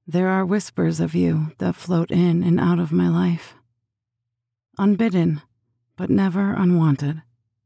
There are whispers of you that float in and out of my life, unbidden, but never unwanted.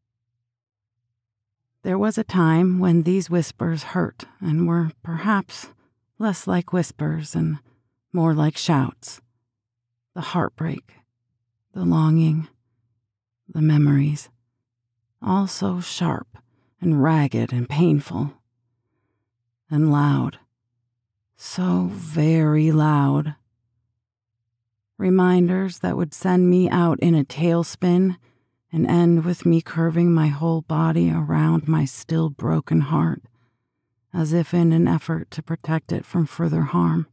There was a time when these whispers hurt and were perhaps less like whispers and more like shouts. The heartbreak, the longing, the memories, all so sharp and ragged and painful and loud, so very loud. Reminders that would send me out in a tailspin and end with me curving my whole body around my still broken heart, as if in an effort to protect it from further harm.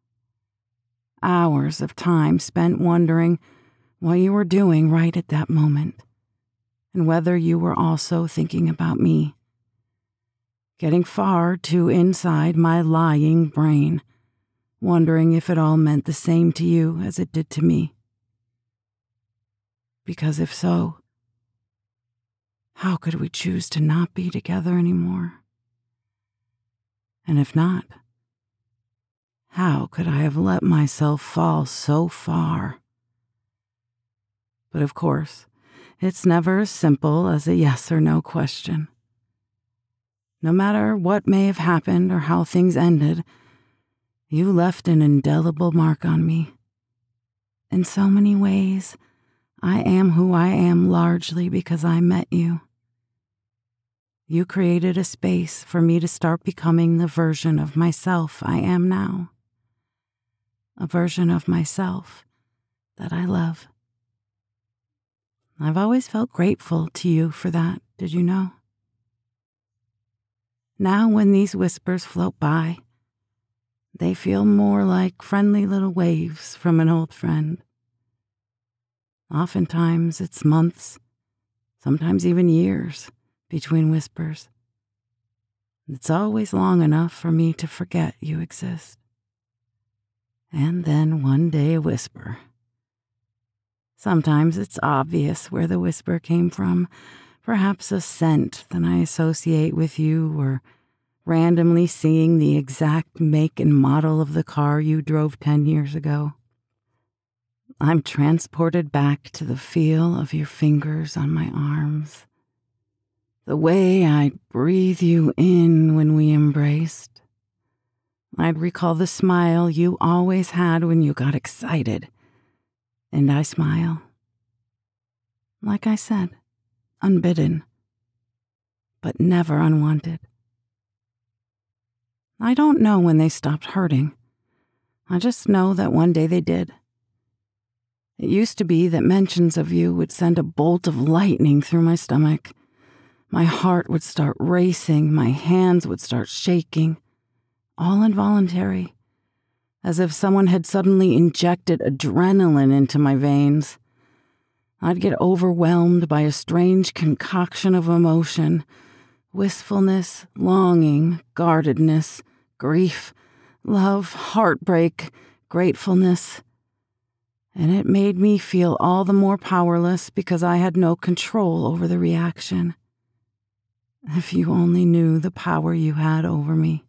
Hours of time spent wondering what you were doing right at that moment, and whether you were also thinking about me. Getting far too inside my lying brain, wondering if it all meant the same to you as it did to me. Because if so, how could we choose to not be together anymore? And if not, how could I have let myself fall so far? But of course, it's never as simple as a yes or no question. No matter what may have happened or how things ended, you left an indelible mark on me. In so many ways, I am who I am largely because I met you. You created a space for me to start becoming the version of myself I am now. A version of myself that I love. I've always felt grateful to you for that, did you know? Now when these whispers float by, they feel more like friendly little waves from an old friend. Oftentimes it's months, sometimes even years, between whispers. It's always long enough for me to forget you exist. And then one day a whisper. Sometimes it's obvious where the whisper came from, perhaps a scent that I associate with you, or randomly seeing the exact make and model of the car you drove 10 years ago. I'm transported back to the feel of your fingers on my arms, the way I'd breathe you in when we embraced. I'd recall the smile you always had when you got excited, and I smile. Like I said, unbidden, but never unwanted. I don't know when they stopped hurting. I just know that one day they did. It used to be that mentions of you would send a bolt of lightning through my stomach. My heart would start racing, my hands would start shaking, all involuntary, as if someone had suddenly injected adrenaline into my veins. I'd get overwhelmed by a strange concoction of emotion, wistfulness, longing, guardedness, grief, love, heartbreak, gratefulness. And it made me feel all the more powerless because I had no control over the reaction. If you only knew the power you had over me.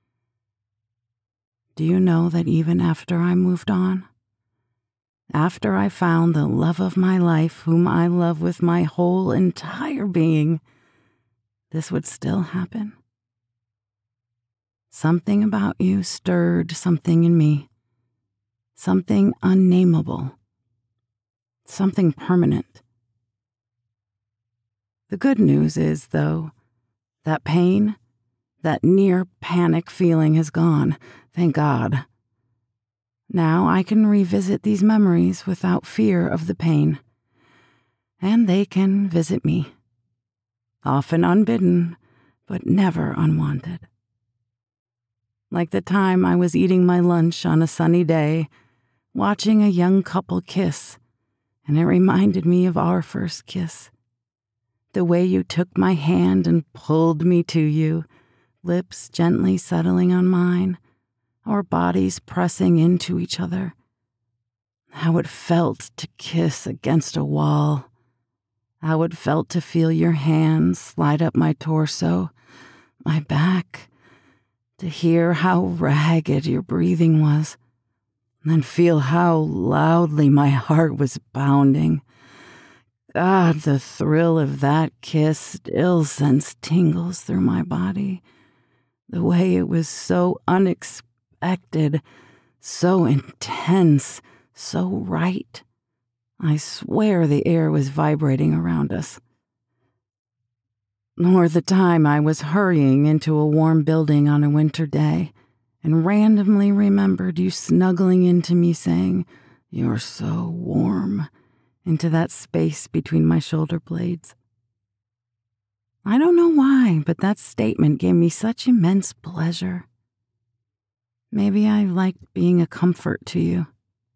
Do you know that even after I moved on, after I found the love of my life, whom I love with my whole entire being, this would still happen? Something about you stirred something in me, something unnameable, something permanent. The good news is, though, that pain, that near panic feeling has gone, thank God. Now I can revisit these memories without fear of the pain, and they can visit me, often unbidden, but never unwanted. Like the time I was eating my lunch on a sunny day, watching a young couple kiss, and it reminded me of our first kiss. The way you took my hand and pulled me to you, lips gently settling on mine, our bodies pressing into each other. How it felt to kiss against a wall. How it felt to feel your hands slide up my torso, my back, to hear how ragged your breathing was, and then feel how loudly my heart was pounding. God, the thrill of that kiss still sends tingles through my body. The way it was so unexpected, so intense, so right. I swear the air was vibrating around us. Or the time I was hurrying into a warm building on a winter day and randomly remembered you snuggling into me saying, "You're so warm," into that space between my shoulder blades. I don't know why, but that statement gave me such immense pleasure. Maybe I liked being a comfort to you.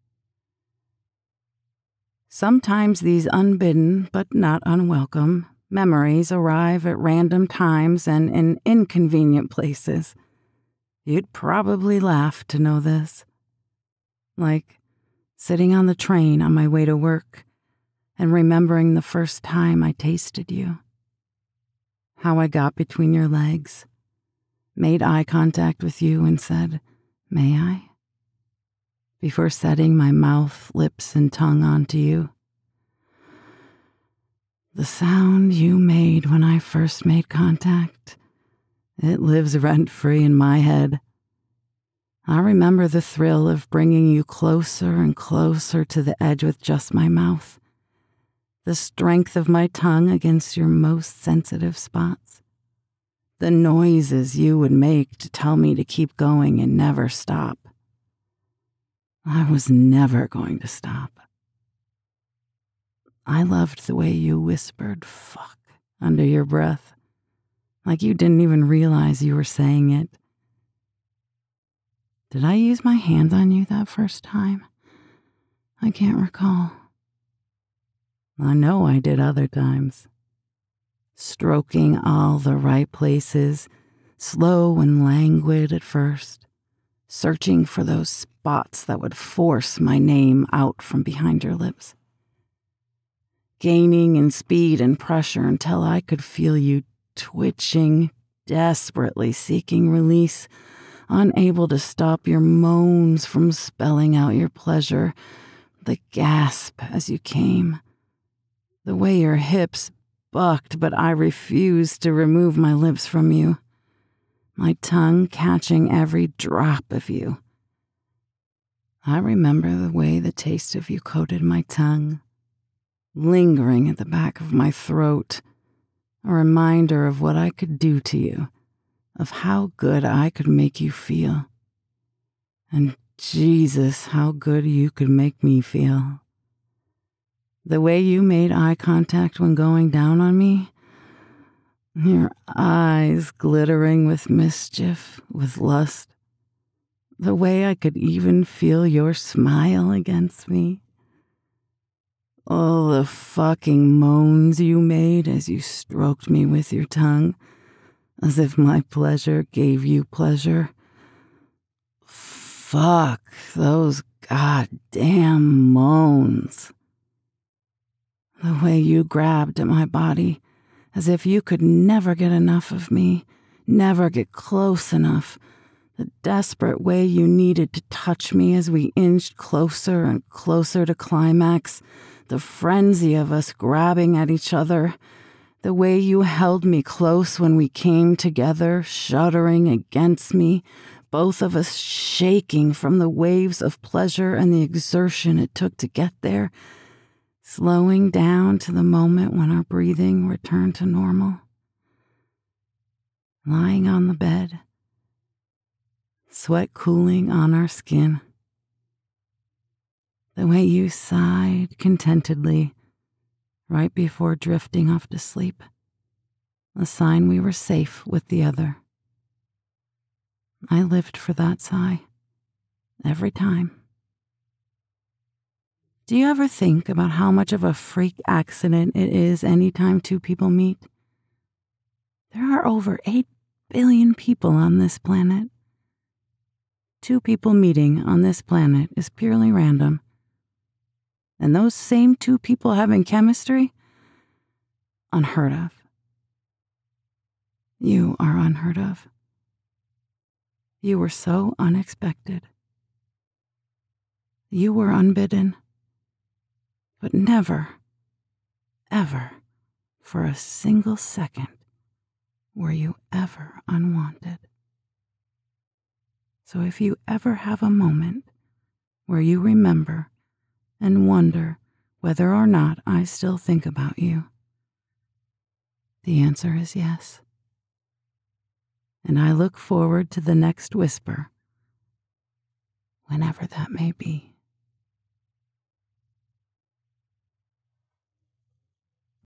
Sometimes these unbidden, but not unwelcome, memories arrive at random times and in inconvenient places. You'd probably laugh to know this. Like sitting on the train on my way to work and remembering the first time I tasted you. How I got between your legs, made eye contact with you and said, "May I?" before setting my mouth, lips, and tongue onto you. The sound you made when I first made contact, it lives rent-free in my head. I remember the thrill of bringing you closer and closer to the edge with just my mouth, the strength of my tongue against your most sensitive spots, the noises you would make to tell me to keep going and never stop. I was never going to stop. I loved the way you whispered "fuck" under your breath, like you didn't even realize you were saying it. Did I use my hand on you that first time? I can't recall. I know I did other times. Stroking all the right places, slow and languid at first, searching for those spots that would force my name out from behind your lips. Gaining in speed and pressure until I could feel you twitching, desperately seeking release, unable to stop your moans from spelling out your pleasure, the gasp as you came, the way your hips bucked but I refused to remove my lips from you, my tongue catching every drop of you. I remember the way the taste of you coated my tongue, lingering at the back of my throat, a reminder of what I could do to you, of how good I could make you feel. And Jesus, how good you could make me feel. The way you made eye contact when going down on me, your eyes glittering with mischief, with lust, the way I could even feel your smile against me. Oh, the fucking moans you made as you stroked me with your tongue, as if my pleasure gave you pleasure. Fuck those goddamn moans. The way you grabbed at my body, as if you could never get enough of me, never get close enough. The desperate way you needed to touch me as we inched closer and closer to climax. The frenzy of us grabbing at each other, the way you held me close when we came together, shuddering against me, both of us shaking from the waves of pleasure and the exertion it took to get there, slowing down to the moment when our breathing returned to normal. Lying on the bed, sweat cooling on our skin. The way you sighed contentedly right before drifting off to sleep, a sign we were safe with the other. I lived for that sigh, every time. Do you ever think about how much of a freak accident it is anytime two people meet? There are over 8 billion people on this planet. Two people meeting on this planet is purely random. And those same two people having chemistry? Unheard of. You are unheard of. You were so unexpected. You were unbidden, but never, ever, for a single second, were you ever unwanted. So if you ever have a moment where you remember and wonder whether or not I still think about you, the answer is yes. And I look forward to the next whisper, whenever that may be.